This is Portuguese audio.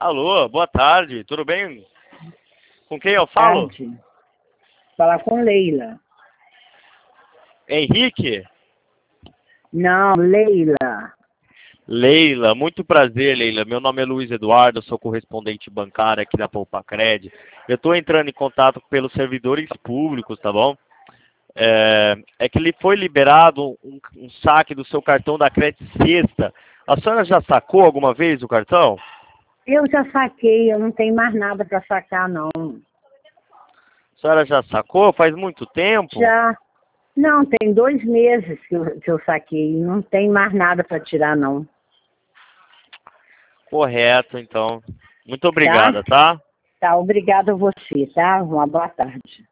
Alô, boa tarde, tudo bem? Com quem eu falo? Tarde. Falar com Leila. Henrique? Não, Leila. Leila, muito prazer, Leila. Meu nome é Luiz Eduardo, sou correspondente bancário aqui da Poupacred. Eu estou entrando em contato pelos servidores públicos, tá bom? É que ele foi liberado um saque do seu cartão da Crédito Sexta. A senhora já sacou alguma vez o cartão? Eu já saquei, eu não tenho mais nada para sacar, não. A senhora já sacou? Faz muito tempo? Já. Não, tem 2 meses que eu saquei. Não tem mais nada para tirar, não. Correto, então. Muito Tá? obrigada, tá? Tá, obrigada a você, tá? Uma boa tarde.